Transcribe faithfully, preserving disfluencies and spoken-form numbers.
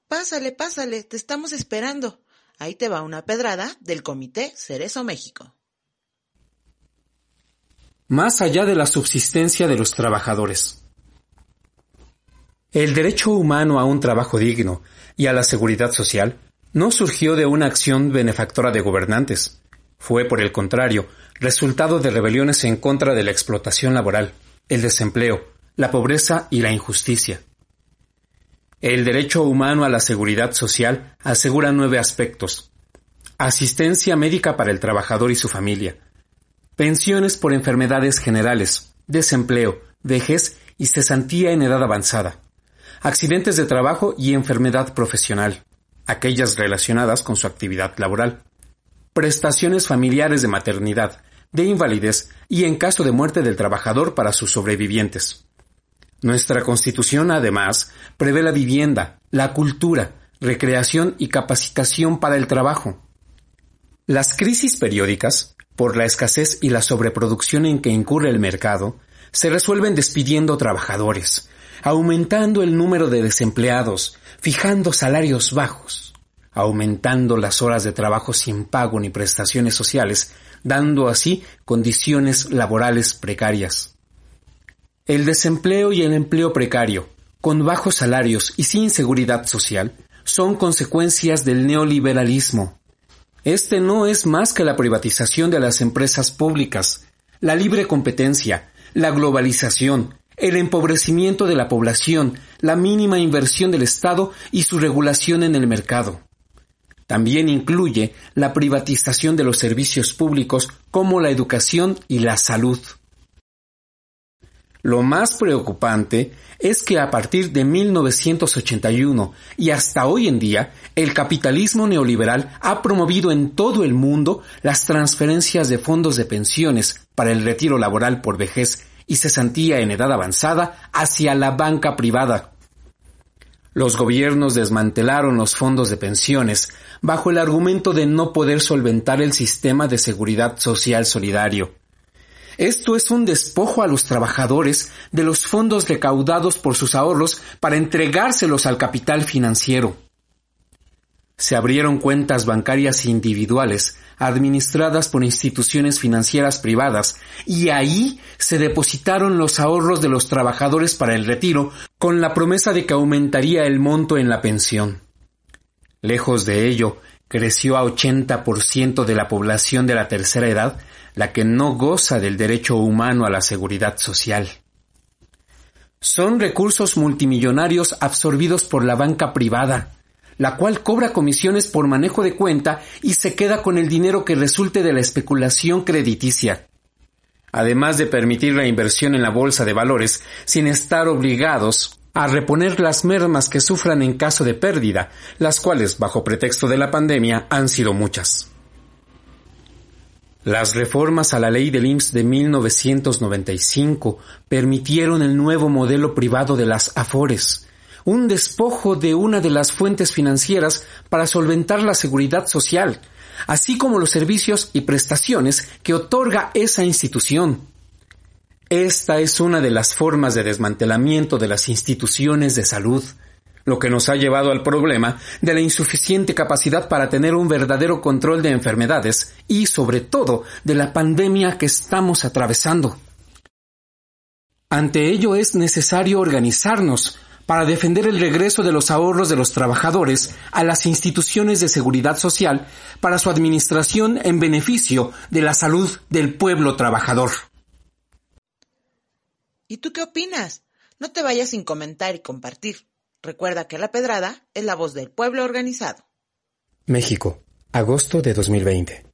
Pásale, pásale, te estamos esperando. Ahí te va una pedrada del Comité Cerezo México. Más allá de la subsistencia de los trabajadores. El derecho humano a un trabajo digno y a la seguridad social no surgió de una acción benefactora de gobernantes. Fue, por el contrario, resultado de rebeliones en contra de la explotación laboral, el desempleo, la pobreza y la injusticia. El derecho humano a la seguridad social asegura nueve aspectos: asistencia médica para el trabajador y su familia, pensiones por enfermedades generales, desempleo, vejez y cesantía en edad avanzada, accidentes de trabajo y enfermedad profesional, aquellas relacionadas con su actividad laboral, prestaciones familiares de maternidad, de invalidez y en caso de muerte del trabajador para sus sobrevivientes. Nuestra Constitución, además, prevé la vivienda, la cultura, recreación y capacitación para el trabajo. Las crisis periódicas, por la escasez y la sobreproducción en que incurre el mercado, se resuelven despidiendo trabajadores, aumentando el número de desempleados, fijando salarios bajos, aumentando las horas de trabajo sin pago ni prestaciones sociales, dando así condiciones laborales precarias. El desempleo y el empleo precario, con bajos salarios y sin seguridad social, son consecuencias del neoliberalismo. Este no es más que la privatización de las empresas públicas, la libre competencia, la globalización, el empobrecimiento de la población, la mínima inversión del Estado y su regulación en el mercado. También incluye la privatización de los servicios públicos como la educación y la salud. Lo más preocupante es que a partir de mil novecientos ochenta y uno y hasta hoy en día, el capitalismo neoliberal ha promovido en todo el mundo las transferencias de fondos de pensiones para el retiro laboral por vejez y cesantía en edad avanzada hacia la banca privada. Los gobiernos desmantelaron los fondos de pensiones bajo el argumento de no poder solventar el sistema de seguridad social solidario. Esto es un despojo a los trabajadores de los fondos recaudados por sus ahorros para entregárselos al capital financiero. Se abrieron cuentas bancarias individuales administradas por instituciones financieras privadas y ahí se depositaron los ahorros de los trabajadores para el retiro con la promesa de que aumentaría el monto en la pensión. Lejos de ello, creció a ochenta por ciento de la población de la tercera edad la que no goza del derecho humano a la seguridad social. Son recursos multimillonarios absorbidos por la banca privada, la cual cobra comisiones por manejo de cuenta y se queda con el dinero que resulte de la especulación crediticia. Además de permitir la inversión en la bolsa de valores sin estar obligados a reponer las mermas que sufran en caso de pérdida, las cuales, bajo pretexto de la pandemia, han sido muchas. Las reformas a la ley del I M S S de mil novecientos noventa y cinco permitieron el nuevo modelo privado de las AFORES, un despojo de una de las fuentes financieras para solventar la seguridad social, así como los servicios y prestaciones que otorga esa institución. Esta es una de las formas de desmantelamiento de las instituciones de salud, lo que nos ha llevado al problema de la insuficiente capacidad para tener un verdadero control de enfermedades y, sobre todo, de la pandemia que estamos atravesando. Ante ello es necesario organizarnos para defender el regreso de los ahorros de los trabajadores a las instituciones de seguridad social para su administración en beneficio de la salud del pueblo trabajador. ¿Y tú qué opinas? No te vayas sin comentar y compartir. Recuerda que La Pedrada es la voz del pueblo organizado. México, agosto de dos mil veinte.